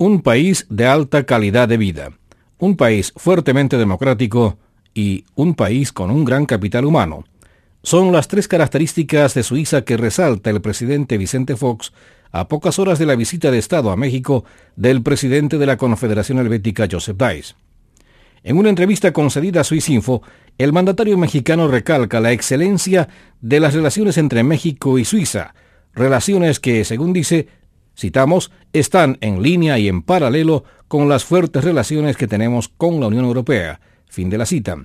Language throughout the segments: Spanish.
Un país de alta calidad de vida, un país fuertemente democrático y un país con un gran capital humano. Son las tres características de Suiza que resalta el presidente Vicente Fox a pocas horas de la visita de Estado a México del presidente de la Confederación Helvética, Joseph Dies. En una entrevista concedida a Swissinfo, el mandatario mexicano recalca la excelencia de las relaciones entre México y Suiza, relaciones que, según dice, citamos, están en línea y en paralelo con las fuertes relaciones que tenemos con la Unión Europea. Fin de la cita.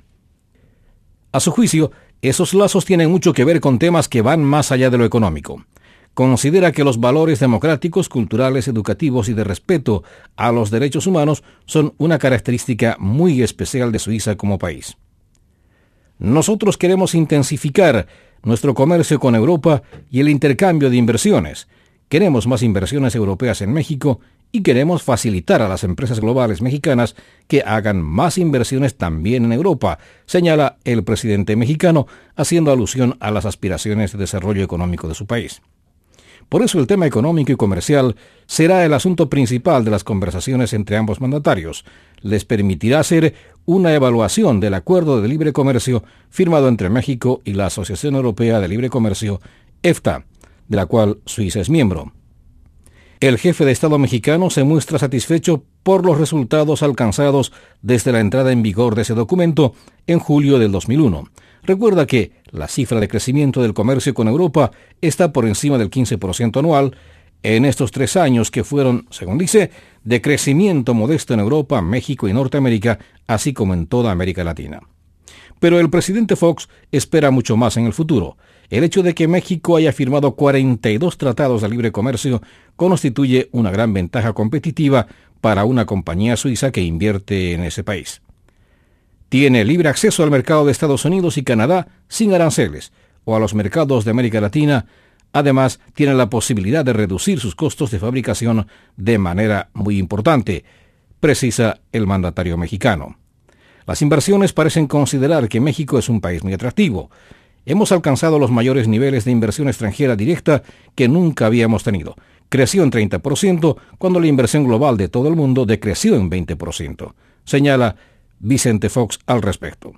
A su juicio, esos lazos tienen mucho que ver con temas que van más allá de lo económico. Considera que los valores democráticos, culturales, educativos y de respeto a los derechos humanos son una característica muy especial de Suiza como país. Nosotros queremos intensificar nuestro comercio con Europa y el intercambio de inversiones. Queremos más inversiones europeas en México y queremos facilitar a las empresas globales mexicanas que hagan más inversiones también en Europa, señala el presidente mexicano, haciendo alusión a las aspiraciones de desarrollo económico de su país. Por eso el tema económico y comercial será el asunto principal de las conversaciones entre ambos mandatarios. Les permitirá hacer una evaluación del acuerdo de libre comercio firmado entre México y la Asociación Europea de Libre Comercio, EFTA, de la cual Suiza es miembro. El jefe de Estado mexicano se muestra satisfecho por los resultados alcanzados desde la entrada en vigor de ese documento en julio del 2001. Recuerda que la cifra de crecimiento del comercio con Europa está por encima del 15% anual en estos 3 años que fueron, según dice, de crecimiento modesto en Europa, México y Norteamérica, así como en toda América Latina. Pero el presidente Fox espera mucho más en el futuro. El hecho de que México haya firmado 42 tratados de libre comercio constituye una gran ventaja competitiva para una compañía suiza que invierte en ese país. Tiene libre acceso al mercado de Estados Unidos y Canadá sin aranceles, o a los mercados de América Latina. Además, tiene la posibilidad de reducir sus costos de fabricación de manera muy importante, precisa el mandatario mexicano. Las inversiones parecen considerar que México es un país muy atractivo. Hemos alcanzado los mayores niveles de inversión extranjera directa que nunca habíamos tenido. Creció en 30% cuando la inversión global de todo el mundo decreció en 20%, señala Vicente Fox al respecto.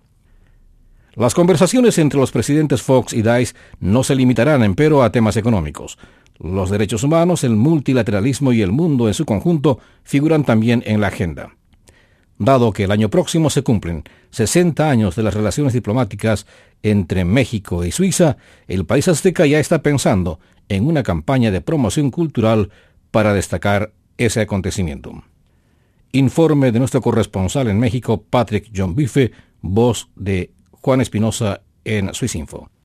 Las conversaciones entre los presidentes Fox y Dies no se limitarán, empero, a temas económicos. Los derechos humanos, el multilateralismo y el mundo en su conjunto figuran también en la agenda. Dado que el año próximo se cumplen 60 años de las relaciones diplomáticas entre México y Suiza, el país azteca ya está pensando en una campaña de promoción cultural para destacar ese acontecimiento. Informe de nuestro corresponsal en México, Patrick John Bife, voz de Juan Espinosa en Swissinfo.